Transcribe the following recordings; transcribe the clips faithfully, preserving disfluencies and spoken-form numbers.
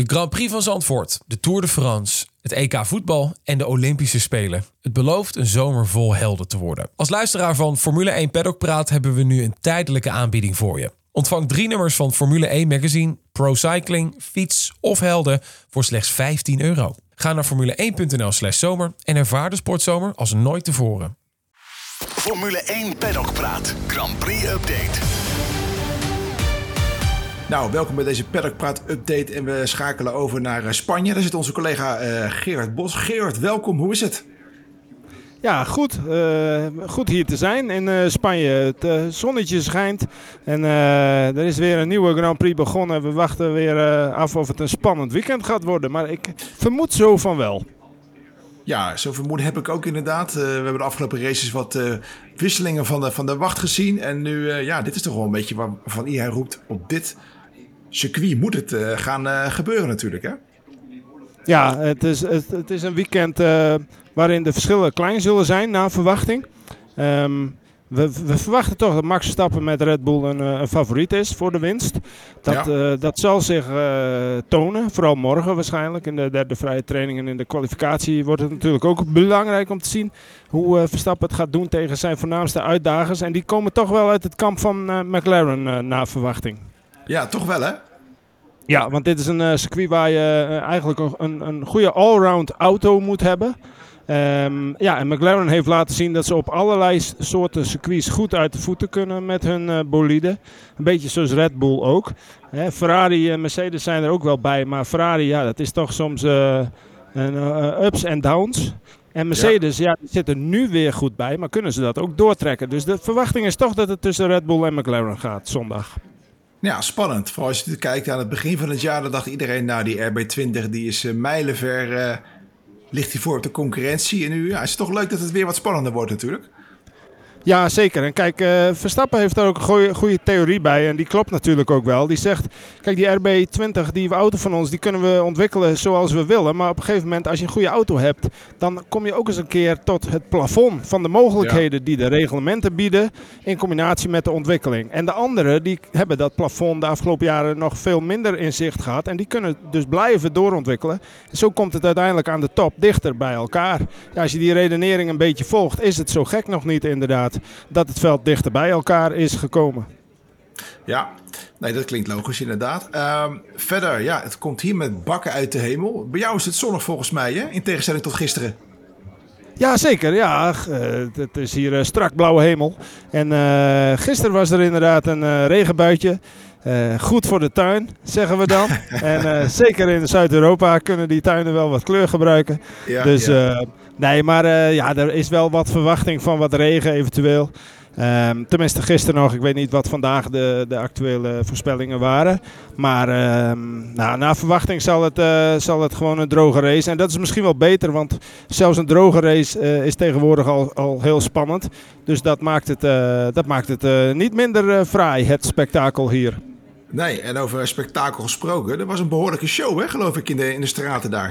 Grand Prix van Zandvoort, de Tour de France, het E K voetbal en de Olympische Spelen. Het belooft een zomer vol helden te worden. Als luisteraar van Formule één Paddock Praat hebben we nu een tijdelijke aanbieding voor je. Ontvang drie nummers van Formule één Magazine, Pro Cycling, Fiets of Helden voor slechts vijftien euro. Ga naar formule één punt n l slash zomer en ervaar de sportzomer als nooit tevoren. Formule één Paddock Praat, Grand Prix Update. Nou, welkom bij deze Paddock Praat update en we schakelen over naar Spanje. Daar zit onze collega uh, Gerard Bos. Gerard, welkom. Hoe is het? Ja, goed. Uh, goed hier te zijn in uh, Spanje. Het uh, zonnetje schijnt en uh, er is weer een nieuwe Grand Prix begonnen. We wachten weer uh, af of het een spannend weekend gaat worden, maar ik vermoed zo van wel. Ja, zo vermoeden heb ik ook inderdaad. Uh, we hebben de afgelopen races wat uh, wisselingen van de, van de wacht gezien. En nu, uh, ja, dit is toch wel een beetje waarvan iedereen roept op dit circuit moet het uh, gaan uh, gebeuren natuurlijk, hè? Ja, het is, het, het is een weekend uh, waarin de verschillen klein zullen zijn naar verwachting. Um, we, we verwachten toch dat Max Verstappen met Red Bull een, een favoriet is voor de winst. Dat, ja. uh, dat zal zich uh, tonen, vooral morgen waarschijnlijk. In de derde vrije training en in de kwalificatie wordt het natuurlijk ook belangrijk om te zien hoe uh, Verstappen het gaat doen tegen zijn voornaamste uitdagers. En die komen toch wel uit het kamp van uh, McLaren uh, naar verwachting. Ja, toch wel hè? Ja, want dit is een uh, circuit waar je uh, eigenlijk een, een goede allround auto moet hebben. Um, ja, en McLaren heeft laten zien dat ze op allerlei soorten circuits goed uit de voeten kunnen met hun uh, bolide. Een beetje zoals Red Bull ook. Hè, Ferrari en Mercedes zijn er ook wel bij, maar Ferrari, ja, dat is toch soms uh, een, uh, ups en downs. En Mercedes, ja. ja, die zitten nu weer goed bij, maar kunnen ze dat ook doortrekken. Dus de verwachting is toch dat het tussen Red Bull en McLaren gaat zondag. Ja, spannend. Vooral als je kijkt aan het begin van het jaar, dan dacht iedereen, nou die R B twintig die is uh, mijlenver, uh, ligt hij voor op de concurrentie. En nu ja, is het toch leuk dat het weer wat spannender wordt natuurlijk. Ja, zeker. En kijk, uh, Verstappen heeft daar ook een goede, goede theorie bij. En die klopt natuurlijk ook wel. Die zegt, kijk, die R B twintig, die auto van ons, die kunnen we ontwikkelen zoals we willen. Maar op een gegeven moment, als je een goede auto hebt, dan kom je ook eens een keer tot het plafond van de mogelijkheden ja. die de reglementen bieden in combinatie met de ontwikkeling. En de anderen, die hebben dat plafond de afgelopen jaren nog veel minder in zicht gehad. En die kunnen dus blijven doorontwikkelen. En zo komt het uiteindelijk aan de top dichter bij elkaar. Ja, als je die redenering een beetje volgt, is het zo gek nog niet inderdaad dat het veld dichter bij elkaar is gekomen. Ja, nee, dat klinkt logisch inderdaad. Um, verder, ja, het komt hier met bakken uit de hemel. Bij jou is het zonnig volgens mij, hè? In tegenstelling tot gisteren. Ja, zeker. Ja, uh, het is hier uh, strak blauwe hemel. En uh, gisteren was er inderdaad een uh, regenbuitje. Uh, goed voor de tuin, zeggen we dan. en uh, zeker in Zuid-Europa kunnen die tuinen wel wat kleur gebruiken. Ja, dus ja. Uh, nee, maar uh, ja, er is wel wat verwachting van wat regen eventueel. Um, tenminste gisteren nog. Ik weet niet wat vandaag de, de actuele voorspellingen waren. Maar um, nou, naar verwachting zal het, uh, zal het gewoon een droge race. En dat is misschien wel beter, want zelfs een droge race uh, is tegenwoordig al, al heel spannend. Dus dat maakt het, uh, dat maakt het uh, niet minder uh, fraai, het spektakel hier. Nee, en over spektakel gesproken. Er was een behoorlijke show, hè, geloof ik, in de, in de straten daar.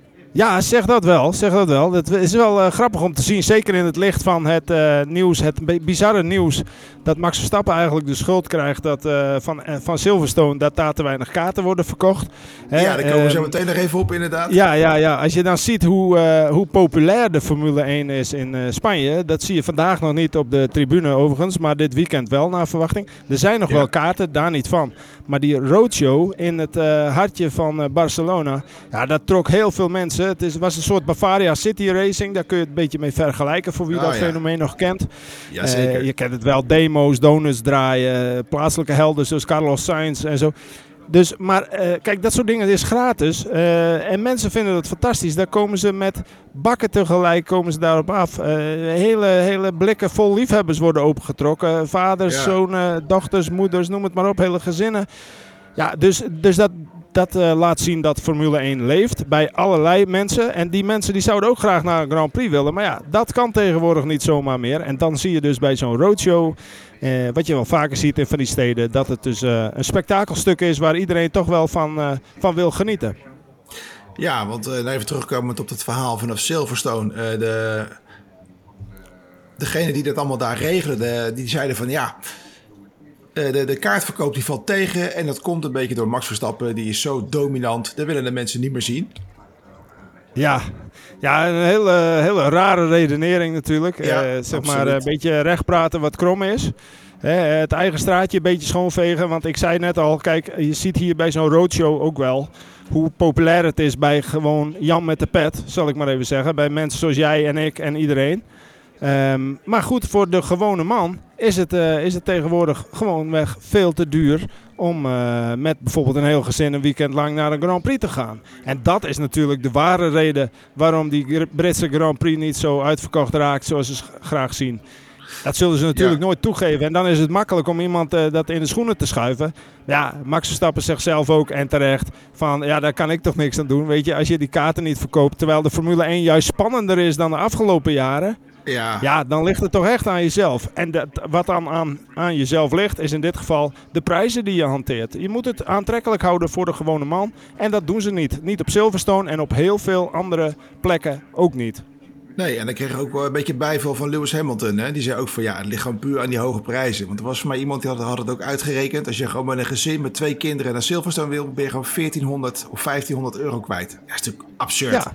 Ja, zeg dat wel. Zeg dat wel. Het is wel uh, grappig om te zien, zeker in het licht van het uh, nieuws, het bizarre nieuws, dat Max Verstappen eigenlijk de schuld krijgt dat, uh, van, uh, van Silverstone dat daar te weinig kaarten worden verkocht. Hè? Ja, daar komen we uh, zo meteen nog even op inderdaad. Ja, ja, ja. Als je dan ziet hoe, uh, hoe populair de Formule één is in uh, Spanje, dat zie je vandaag nog niet op de tribune overigens, maar dit weekend wel naar verwachting. Er zijn nog ja. wel kaarten, daar niet van. Maar die roadshow in het uh, hartje van uh, Barcelona, ja, dat trok heel veel mensen. Het is, was een soort Bavaria City Racing. Daar kun je het een beetje mee vergelijken voor wie oh, dat ja. fenomeen nog kent. Ja, zeker. Uh, je kent het wel. Demo's, donuts draaien. Plaatselijke helden zoals Carlos Sainz en zo. Dus, maar uh, kijk, dat soort dingen is gratis. Uh, en mensen vinden dat fantastisch. Daar komen ze met bakken tegelijk komen ze daarop af. Uh, hele, hele blikken vol liefhebbers worden opengetrokken. Vaders, ja. zonen, dochters, moeders, noem het maar op. Hele gezinnen. Ja, dus, dus dat... Dat uh, laat zien dat Formule één leeft bij allerlei mensen. En die mensen die zouden ook graag naar een Grand Prix willen. Maar ja, dat kan tegenwoordig niet zomaar meer. En dan zie je dus bij zo'n roadshow, eh, wat je wel vaker ziet in van die steden, dat het dus uh, een spektakelstuk is waar iedereen toch wel van, uh, van wil genieten. Ja, want uh, even terugkomend op het verhaal vanaf Silverstone. Uh, de, degene die dat allemaal daar regelen, de, die zeiden van ja... Uh, de, de kaartverkoop die valt tegen. En dat komt een beetje door Max Verstappen. Die is zo dominant. Dat willen de mensen niet meer zien. Ja, ja een hele, hele rare redenering natuurlijk. Ja, uh, zeg absoluut. maar een beetje recht praten wat krom is. He, het eigen straatje een beetje schoonvegen. Want ik zei net al, kijk, je ziet hier bij zo'n roadshow ook wel hoe populair het is bij gewoon Jan met de pet, zal ik maar even zeggen. Bij mensen zoals jij en ik en iedereen. Um, maar goed, voor de gewone man is het, uh, is het tegenwoordig gewoonweg veel te duur om uh, met bijvoorbeeld een heel gezin een weekend lang naar een Grand Prix te gaan. En dat is natuurlijk de ware reden waarom die Britse Grand Prix niet zo uitverkocht raakt zoals ze graag zien. Dat zullen ze natuurlijk ja. nooit toegeven. En dan is het makkelijk om iemand uh, dat in de schoenen te schuiven. Ja, Max Verstappen zegt zelf ook en terecht van ja, daar kan ik toch niks aan doen. Weet je, als je die kaarten niet verkoopt, terwijl de Formule één juist spannender is dan de afgelopen jaren. Ja. ja, dan ligt het toch echt aan jezelf. En dat, wat dan aan, aan jezelf ligt, is in dit geval de prijzen die je hanteert. Je moet het aantrekkelijk houden voor de gewone man. En dat doen ze niet. Niet op Silverstone en op heel veel andere plekken ook niet. Nee, en dan kreeg ik ook wel een beetje bijval van Lewis Hamilton. Hè? Die zei ook van ja, het ligt gewoon puur aan die hoge prijzen. Want er was voor mij iemand die had, had het ook uitgerekend. Als je gewoon met een gezin met twee kinderen naar Silverstone wil, ben je gewoon veertienhonderd of vijftienhonderd euro kwijt. Ja, dat is natuurlijk absurd. Ja.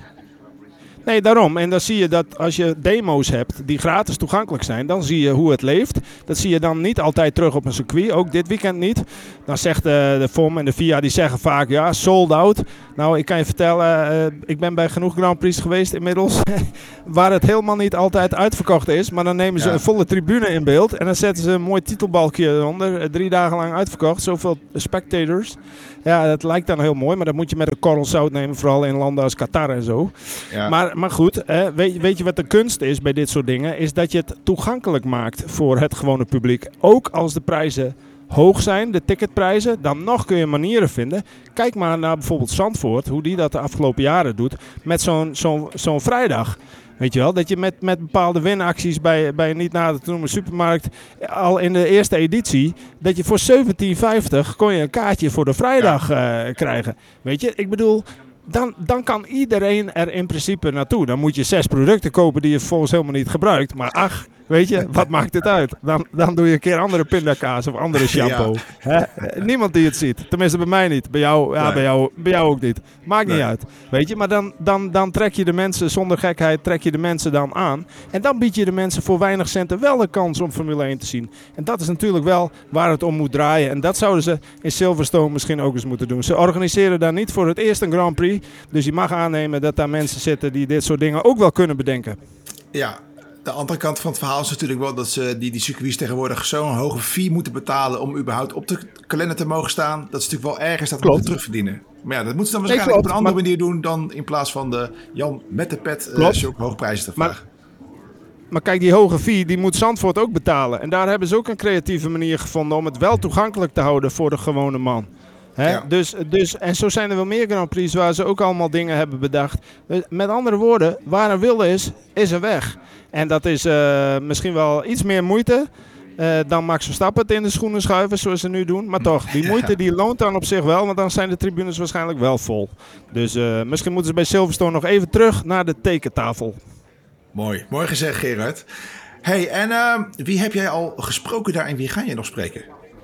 Nee, daarom. En dan zie je dat als je demo's hebt die gratis toegankelijk zijn, dan zie je hoe het leeft. Dat zie je dan niet altijd terug op een circuit, ook dit weekend niet. Dan zegt de, de F O M en de F I A, die zeggen vaak, ja, sold out. Nou, ik kan je vertellen, uh, ik ben bij genoeg Grand Prix geweest inmiddels, waar het helemaal niet altijd uitverkocht is. Maar dan nemen ze ja. een volle tribune in beeld en dan zetten ze een mooi titelbalkje eronder. Drie dagen lang uitverkocht, zoveel spectators. Ja, dat lijkt dan heel mooi, maar dat moet je met een korrel zout nemen, vooral in landen als Qatar en zo. Ja. Maar, maar goed, hè, weet, weet je wat de kunst is bij dit soort dingen? Is dat je het toegankelijk maakt voor het gewone publiek. Ook als de prijzen hoog zijn, de ticketprijzen, dan nog kun je manieren vinden. Kijk maar naar bijvoorbeeld Zandvoort, hoe die dat de afgelopen jaren doet, met zo'n, zo'n, zo'n vrijdag. Weet je wel, dat je met, met bepaalde winacties bij, bij een niet nader te noemen supermarkt, al in de eerste editie, dat je voor zeventien vijftig kon je een kaartje voor de vrijdag uh, krijgen. Weet je, ik bedoel, dan, dan kan iedereen er in principe naartoe. Dan moet je zes producten kopen die je vervolgens helemaal niet gebruikt. Maar ach, weet je, wat maakt het uit? Dan, dan doe je een keer andere pindakaas of andere shampoo. Ja. Hè? Niemand die het ziet. Tenminste bij mij niet. Bij jou, ja, nee. bij jou, bij jou ook niet. Maakt nee. niet uit. Weet je, maar dan, dan, dan trek je de mensen, zonder gekheid, trek je de mensen dan aan. En dan bied je de mensen voor weinig centen wel de kans om Formule één te zien. En dat is natuurlijk wel waar het om moet draaien. En dat zouden ze in Silverstone misschien ook eens moeten doen. Ze organiseren daar niet voor het eerst een Grand Prix. Dus je mag aannemen dat daar mensen zitten die dit soort dingen ook wel kunnen bedenken. Ja, de andere kant van het verhaal is natuurlijk wel dat ze die, die circuits tegenwoordig zo'n hoge fee moeten betalen om überhaupt op de kalender te mogen staan. Dat is natuurlijk wel ergens dat we moeten terugverdienen. Maar ja, dat moeten ze dan waarschijnlijk nee, op een andere maar... manier doen dan in plaats van de Jan met de pet uh, zulke hoge prijzen te vragen. Maar, maar kijk, die hoge fee die moet Zandvoort ook betalen. En daar hebben ze ook een creatieve manier gevonden om het wel toegankelijk te houden voor de gewone man. He? Ja. Dus, dus, en zo zijn er wel meer Grand Prix waar ze ook allemaal dingen hebben bedacht. Met andere woorden, waar een wil is, is een weg. En dat is uh, misschien wel iets meer moeite uh, dan Max Verstappen het in de schoenen schuiven zoals ze nu doen. Maar toch, die moeite die loont dan op zich wel, want dan zijn de tribunes waarschijnlijk wel vol. Dus uh, misschien moeten ze bij Silverstone nog even terug naar de tekentafel. Mooi, mooi gezegd Gerard. Hey, en uh, wie heb jij al gesproken daar en wie ga je nog spreken?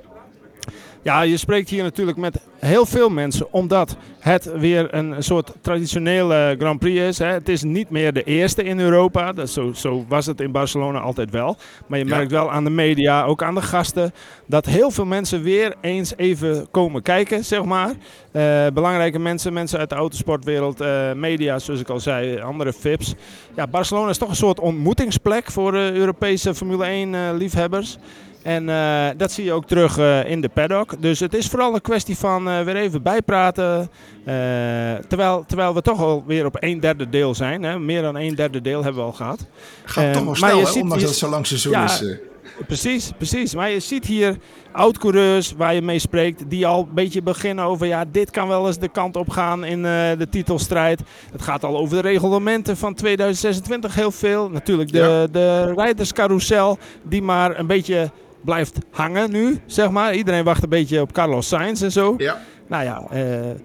Ja, je spreekt hier natuurlijk met heel veel mensen, omdat het weer een soort traditionele Grand Prix is. Hè. Het is niet meer de eerste in Europa, dat zo, zo was het in Barcelona altijd wel. Maar je merkt ja. wel aan de media, ook aan de gasten, dat heel veel mensen weer eens even komen kijken, zeg maar. Uh, belangrijke mensen, mensen uit de autosportwereld, uh, media, zoals ik al zei, andere V I P's. Ja, Barcelona is toch een soort ontmoetingsplek voor uh, Europese Formule één uh, liefhebbers. En uh, dat zie je ook terug uh, in de paddock. Dus het is vooral een kwestie van uh, weer even bijpraten. Uh, terwijl, terwijl we toch alweer op een derde deel zijn. Hè. Meer dan een derde deel hebben we al gehad. Gaat uh, toch wel snel, hè, ziet, ondanks je, dat het zo lang seizoen ja, is. Uh. Precies, precies. Maar je ziet hier oud-coureurs waar je mee spreekt, die al een beetje beginnen over, ja, dit kan wel eens de kant op gaan in uh, de titelstrijd. Het gaat al over de reglementen van tweeduizend zesentwintig heel veel. Natuurlijk de, ja. de rijderscarousel die maar een beetje blijft hangen nu, zeg maar. Iedereen wacht een beetje op Carlos Sainz en zo. Ja. Nou ja, uh,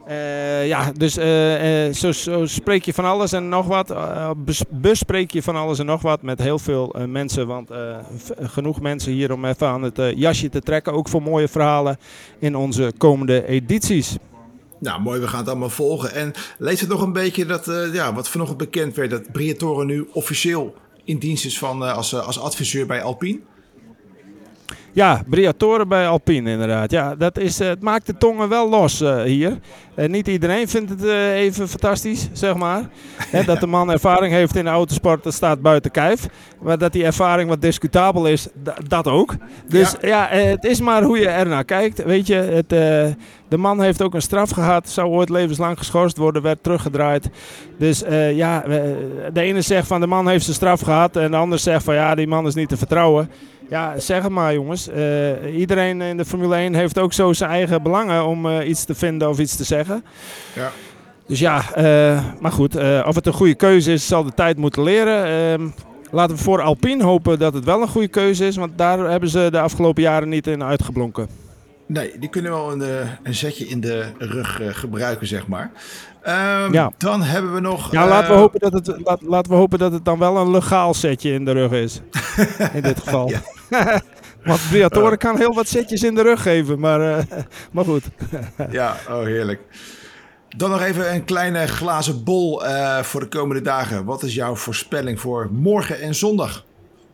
Uh, ja, dus uh, uh, zo, zo spreek je van alles en nog wat. Uh, bes, bespreek je van alles en nog wat met heel veel uh, mensen. Want uh, v- genoeg mensen hier om even aan het uh, jasje te trekken. Ook voor mooie verhalen in onze komende edities. Nou, mooi, we gaan het allemaal volgen. En lees het nog een beetje dat, uh, ja, wat vanochtend bekend werd, dat Briatore nu officieel in dienst is van, uh, als, uh, als adviseur bij Alpine. Ja, Briatore bij Alpine inderdaad. Ja, dat is, uh, het maakt de tongen wel los uh, hier. Uh, niet iedereen vindt het uh, even fantastisch, zeg maar. He, dat de man ervaring heeft in de autosport, dat staat buiten kijf. Maar dat die ervaring wat discutabel is, d- dat ook. Dus ja, ja uh, het is maar hoe je ernaar kijkt. Weet je, het, uh, de man heeft ook een straf gehad. Zou ooit levenslang geschorst worden, werd teruggedraaid. Dus uh, ja, uh, de ene zegt van de man heeft zijn straf gehad. En de ander zegt van ja, die man is niet te vertrouwen. Ja, zeg het maar jongens. Uh, iedereen in de Formule één heeft ook zo zijn eigen belangen om uh, iets te vinden of iets te zeggen. Ja. Dus ja, uh, maar goed. Uh, of het een goede keuze is, zal de tijd moeten leren. Uh, laten we voor Alpine hopen dat het wel een goede keuze is. Want daar hebben ze de afgelopen jaren niet in uitgeblonken. Nee, die kunnen wel een, een zetje in de rug uh, gebruiken, zeg maar. Um, ja. Dan hebben we nog... Ja, uh, laten, we hopen dat het, laat, laten we hopen dat het dan wel een legaal setje in de rug is. In dit geval. Ja. Want Briatore uh. kan heel wat setjes in de rug geven, maar, uh, maar goed. Ja, oh heerlijk. Dan nog even een kleine glazen bol uh, voor de komende dagen. Wat is jouw voorspelling voor morgen en zondag?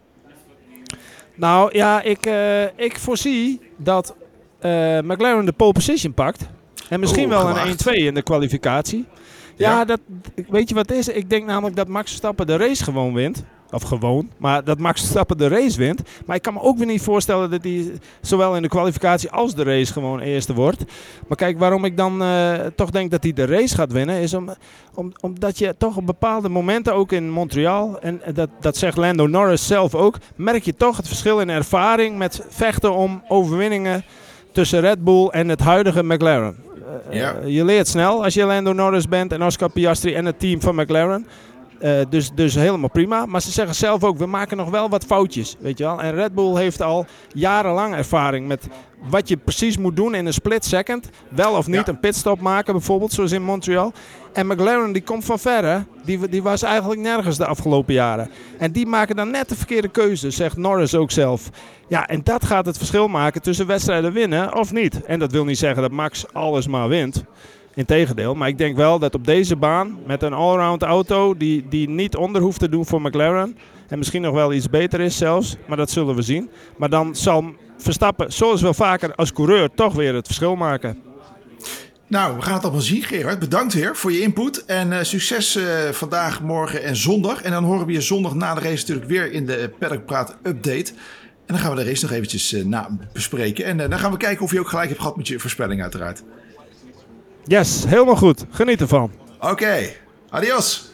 Nou ja, ik, uh, ik voorzie dat uh, McLaren de pole position pakt. En misschien oh, wel gewaagd. Een één twee in de kwalificatie. Ja, ja, dat, weet je wat het is? Ik denk namelijk dat Max Verstappen de race gewoon wint. Of gewoon, maar dat Max Verstappen de race wint. Maar ik kan me ook weer niet voorstellen dat hij zowel in de kwalificatie als de race gewoon eerste wordt. Maar kijk, waarom ik dan uh, toch denk dat hij de race gaat winnen, is om, om, omdat je toch op bepaalde momenten, ook in Montreal, en dat, dat zegt Lando Norris zelf ook, merk je toch het verschil in ervaring met vechten om overwinningen tussen Red Bull en het huidige McLaren. Uh, ja. uh, je leert snel als je Lando Norris bent en Oscar Piastri en het team van McLaren. Uh, dus, dus helemaal prima. Maar ze zeggen zelf ook, we maken nog wel wat foutjes. Weet je wel? En Red Bull heeft al jarenlang ervaring met wat je precies moet doen in een split second. Wel of niet ja. een pitstop maken bijvoorbeeld, zoals in Montreal. En McLaren die komt van verre. Die, die was eigenlijk nergens de afgelopen jaren. En die maken dan net de verkeerde keuze, zegt Norris ook zelf. Ja, en dat gaat het verschil maken tussen wedstrijden winnen of niet. En dat wil niet zeggen dat Max alles maar wint. Integendeel, maar ik denk wel dat op deze baan met een allround auto die, die niet onder hoeft te doen voor McLaren en misschien nog wel iets beter is zelfs, maar dat zullen we zien. Maar dan zal Verstappen, zoals wel vaker als coureur, toch weer het verschil maken. Nou, we gaan het allemaal zien, Gerard. Bedankt weer voor je input en uh, succes uh, vandaag, morgen en zondag. En dan horen we je zondag na de race natuurlijk weer in de Paddock Praat update. En dan gaan we de race nog eventjes uh, na bespreken. En uh, dan gaan we kijken of je ook gelijk hebt gehad met je voorspelling uiteraard. Yes, helemaal goed. Geniet ervan. Oké, okay. Adios.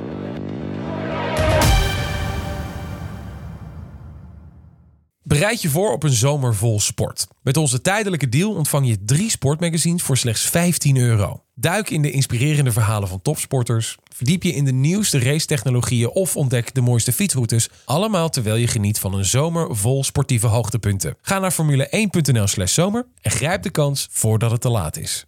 Bereid je voor op een zomer vol sport. Met onze tijdelijke deal ontvang je drie sportmagazines voor slechts vijftien euro. Duik in de inspirerende verhalen van topsporters. Verdiep je in de nieuwste racetechnologieën of ontdek de mooiste fietsroutes. Allemaal terwijl je geniet van een zomer vol sportieve hoogtepunten. Ga naar formule één punt n l slash zomer en grijp de kans voordat het te laat is.